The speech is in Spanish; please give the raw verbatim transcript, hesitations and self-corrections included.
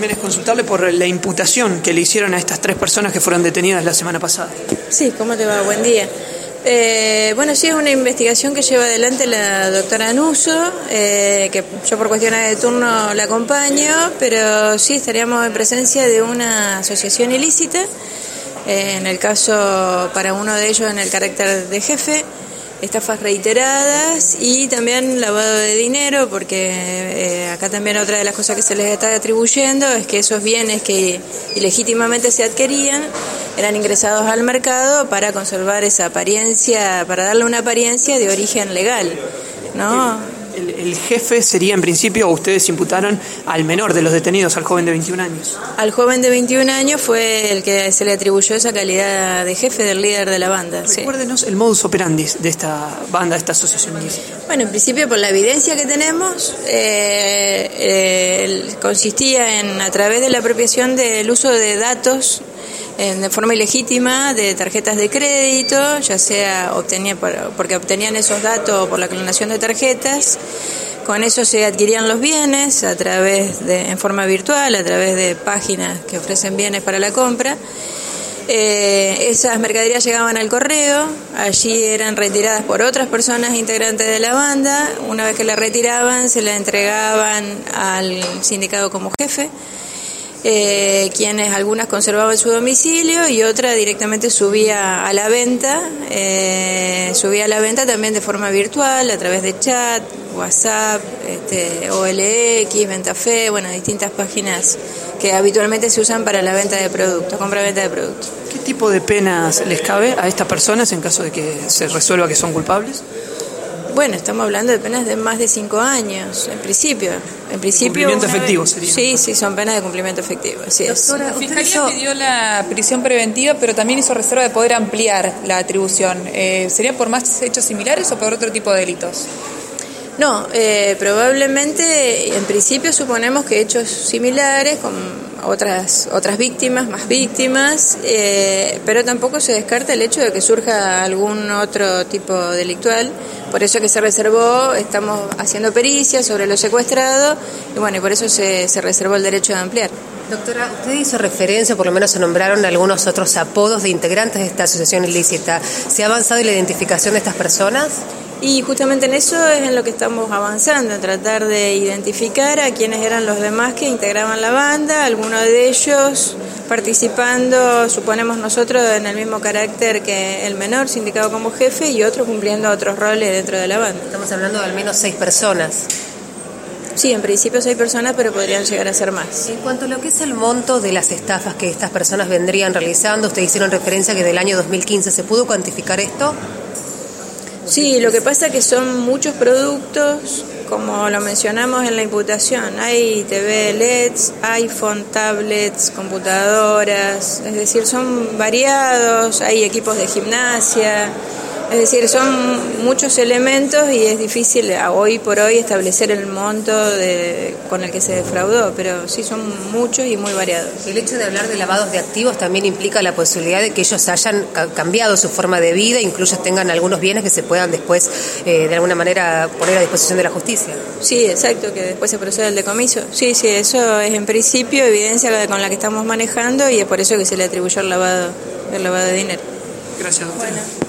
Es consultarle por la imputación que le hicieron a estas tres personas que fueron detenidas la semana pasada. Sí, ¿cómo te va? Buen día. Eh, bueno, sí, es una investigación que lleva adelante la doctora Anuso, eh, que yo por cuestiones de turno la acompaño, pero sí estaríamos en presencia de una asociación ilícita, eh, en el caso para uno de ellos en el carácter de jefe, estafas reiteradas y también lavado de dinero, porque eh, acá también otra de las cosas que se les está atribuyendo es que esos bienes que ilegítimamente se adquirían eran ingresados al mercado para conservar esa apariencia, para darle una apariencia de origen legal, ¿no? El, el jefe sería en principio, o ustedes imputaron al menor de los detenidos, al joven de veintiún años. Al joven de veintiún años fue el que se le atribuyó esa calidad de jefe, del líder de la banda. Recuérdenos sí. El modus operandi de esta banda, de esta asociación ilícita. Bueno, en principio por la evidencia que tenemos, eh, eh, consistía en, a través de la apropiación del uso de datos en, de forma ilegítima de tarjetas de crédito, ya sea obtenía por, porque obtenían esos datos por la clonación de tarjetas. Con eso se adquirían los bienes a través de, en forma virtual, a través de páginas que ofrecen bienes para la compra. Eh, esas mercaderías llegaban al correo, allí eran retiradas por otras personas integrantes de la banda. Una vez que la retiraban, se la entregaban al sindicado como jefe, eh, quienes algunas conservaban su domicilio y otra directamente subía a la venta, eh, subía a la venta también de forma virtual, a través de chat, WhatsApp, este, O L X, Ventafe, bueno, distintas páginas que habitualmente se usan para la venta de productos, compra-venta de productos. ¿Qué tipo de penas les cabe a estas personas en caso de que se resuelva que son culpables? Bueno, estamos hablando de penas de más de cinco años, en principio. En principio. Cumplimiento efectivo sería. Sí, sí, son penas de cumplimiento efectivo. Así es. Doctora, la Fiscalía pidió la prisión preventiva, pero también hizo reserva de poder ampliar la atribución. Eh, ¿Sería por más hechos similares o por otro tipo de delitos? No, eh, probablemente, en principio suponemos que hechos similares con otras otras víctimas, más víctimas, eh, pero tampoco se descarta el hecho de que surja algún otro tipo delictual. Por eso que se reservó, estamos haciendo pericias sobre lo secuestrado y bueno, y por eso se, se reservó el derecho de ampliar. Doctora, usted hizo referencia, por lo menos se nombraron algunos otros apodos de integrantes de esta asociación ilícita. ¿Se ha avanzado en la identificación de estas personas? Y justamente en eso es en lo que estamos avanzando, en tratar de identificar a quienes eran los demás que integraban la banda, algunos de ellos participando, suponemos nosotros, en el mismo carácter que el menor, sindicado como jefe, y otros cumpliendo otros roles dentro de la banda. Estamos hablando de al menos seis personas. Sí, en principio seis personas, pero podrían llegar a ser más. En cuanto a lo que es el monto de las estafas que estas personas vendrían realizando, ustedes hicieron referencia que del año dos mil quince, ¿se pudo cuantificar esto? Sí, lo que pasa es que son muchos productos, como lo mencionamos en la imputación. Hay T V L E Ds, iPhone, tablets, computadoras, es decir, son variados, hay equipos de gimnasia, es decir, son muchos elementos y es difícil hoy por hoy establecer el monto de, con el que se defraudó, pero sí son muchos y muy variados. El hecho de hablar de lavados de activos también implica la posibilidad de que ellos hayan cambiado su forma de vida, incluso tengan algunos bienes que se puedan después eh, de alguna manera poner a disposición de la justicia. Sí, exacto, que después se proceda el decomiso. Sí, sí, eso es en principio evidencia con la que estamos manejando y es por eso que se le atribuyó el lavado, el lavado de dinero. Gracias, doctora. Bueno.